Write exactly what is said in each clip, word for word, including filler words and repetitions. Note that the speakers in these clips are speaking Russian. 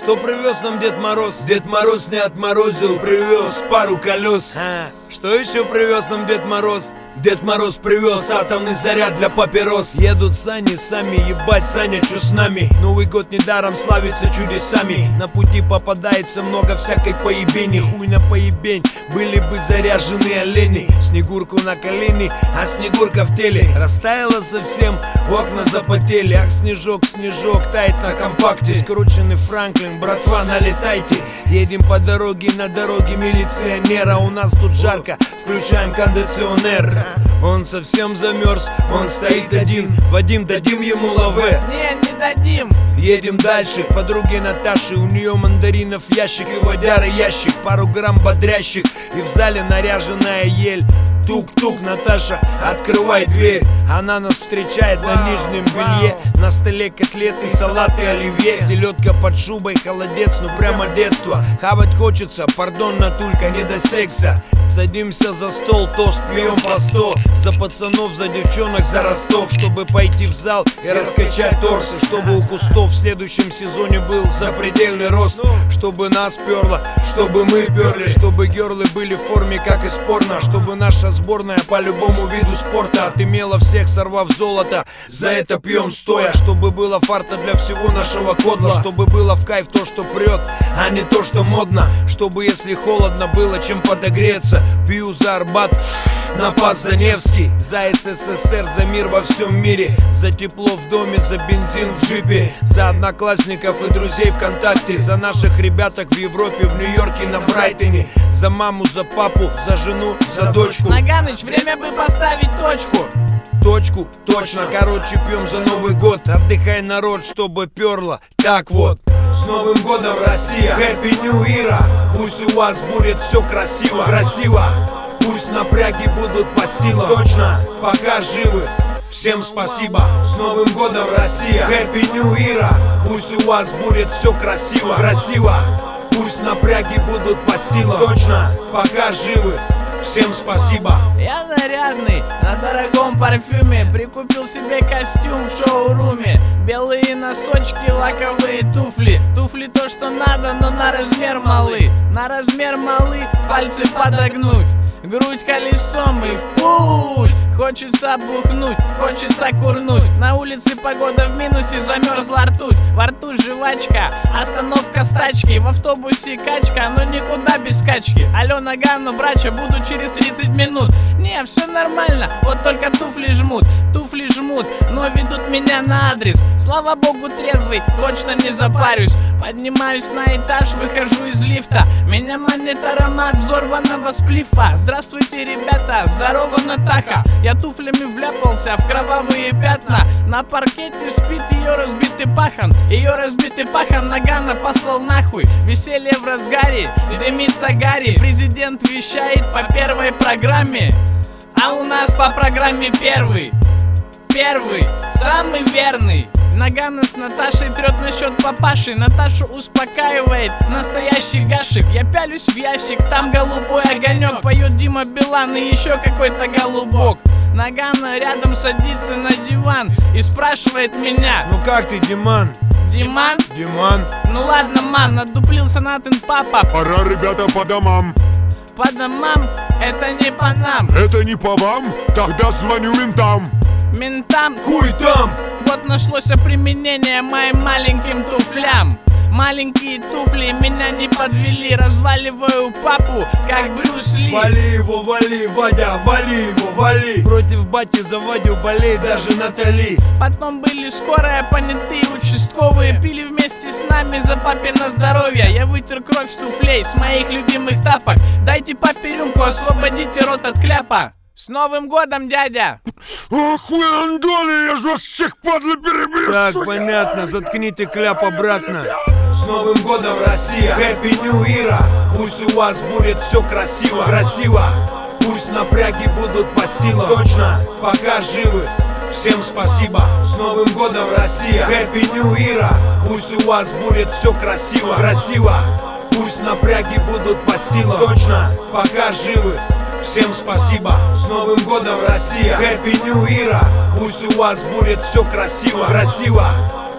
Что привез нам Дед Мороз? Дед Мороз не отморозил, привез пару колес. А, что еще привез нам Дед Мороз? Дед Мороз привез атомный заряд для папирос. Едут сани сами, ебать, Саня, чё с нами? Новый год недаром славится чудесами. На пути попадается много всякой поебени. Хуй на поебень, были бы заряжены олени. Снегурку на колени, а Снегурка в теле. Растаяла совсем, окна запотели. Ах, снежок, снежок, тает на компакте. Скрученный Франклин, братва, налетайте. Едем по дороге, на дороге милиционера. У нас тут жарко, включаем кондиционер. Он совсем замерз, он стоит один. Вадим, дадим ему лаве? Не, не дадим. Едем дальше, к подруге Наташи. У нее мандаринов ящик и водяры ящик. Пару грамм бодрящих, и в зале наряженная ель. Тук-тук, Наташа, открывай дверь. Она нас встречает на нижнем белье. На столе котлеты, салаты, оливье. Селедка под шубой, холодец, ну прямо детство. Хавать хочется, пардон, Натулька, не до секса. Садимся за стол, тост пьем по сто. За пацанов, за девчонок, за Ростов. Чтобы пойти в зал и раскачать торсы. Чтобы у кустов в следующем сезоне был запредельный рост. Чтобы нас перло, чтобы мы перли. Чтобы герлы были в форме, как из порно. Чтобы наша сборная по любому виду спорта отымела всех, сорвав золото. За это пьем стоя. Чтобы было фарта для всего нашего кодла. Чтобы было в кайф то, что прет, а не то, что модно. Чтобы, если холодно, было чем подогреться. Пью за Арбат, на пас за Невский. За СССР, за мир во всем мире. За тепло в доме, за бензин в джипе. За одноклассников и друзей ВКонтакте. За наших ребяток в Европе, в Нью-Йорке, на Брайтоне. За маму, за папу, за жену, за дочку. Наганыч, время бы поставить точку. Точку, точно, короче, пьем за Новый год. Отдыхай, народ, чтобы перло. Так вот. С Новым годом, Россия! Happy New Year! Пусть у вас будет все красиво, красиво. Пусть напряги будут по силам. Точно, пока живы. Всем спасибо. С Новым годом, Россия! Happy New Year! Пусть у вас будет все красиво, красиво. Пусть напряги будут по силам. Точно, пока живы. Всем спасибо. Я нарядный, на дорогом парфюме. Прикупил себе костюм в шоуруме. Белые носочки, лаковые туфли. Туфли то, что надо, но на размер малы. На размер малы, пальцы подогнуть. Грудь колесом и в путь. Хочется бухнуть, хочется курнуть. На улице погода в минусе, замерзла ртуть. Во рту жвачка, остановка с тачки. В автобусе качка, но никуда без качки. Алло, Нагану, брача, буду через тридцать минут. Не, все нормально, вот только туфли жмут. Туфли жмут, но ведут меня на адрес. Слава богу, трезвый, точно не запарюсь. Поднимаюсь на этаж, выхожу из лифта. Меня манит аромат взорванного сплифа. Здравствуйте, ребята, здорово, Натаха. Я туфлями вляпался в кровавые пятна. На паркете спит ее разбитый пахан. Ее разбитый пахан Нагана послал нахуй. Веселье в разгаре, дымится Гарри. Президент вещает по первой программе, а у нас по программе первый. Первый, самый верный. Нагана с Наташей трет насчет папаши. Наташу успокаивает настоящий гашик. Я пялюсь в ящик, там голубой огонек. Поет Дима Билан и еще какой-то голубок. Нагана рядом садится на диван и спрашивает меня: ну как ты, Диман? Диман? Диман? Ну ладно, ман, отдуплился Натан папа. Пора, ребята, по домам. По домам? Это не по нам. Это не по вам? Тогда звоню ментам. Ментам? Хуй там! Вот нашлось применение моим маленьким туфлям. Маленькие туфли меня не подвели. Разваливаю папу, как Брюс Ли. Вали его, вали, Вадя, вали его, вали. Против бати за Вадю болеет даже Натали. Потом были скорые, понятые, участковые. Пили вместе с нами за папино здоровье. Я вытер кровь с туфлей, с моих любимых тапок. Дайте папе рюмку, освободите рот от кляпа. С Новым годом, дядя! Ох вы, андоны, я же вас всех, падла, перебью! Так, понятно, заткните кляп обратно. С Новым годом, Россия! Happy New Year! Пусть у вас будет все красиво, красиво. Пусть напряги будут по силам. Точно, пока живы. Всем спасибо. С Новым годом, Россия! Happy New Year! Пусть у вас будет все красиво, красиво. Пусть напряги будут по силам. Точно, пока живы. Всем спасибо. С Новым годом, Россия! Happy New Year! Пусть у вас будет все красиво, красиво.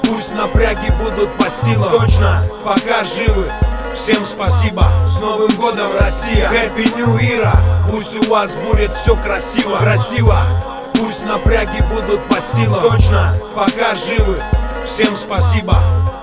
Пусть напряги будут по силам. Точно, пока живы. Всем спасибо, с Новым годом, Россия! Happy New Era! Пусть у вас будет все красиво, красиво. Пусть напряги будут по силам. Точно, пока живы. Всем спасибо.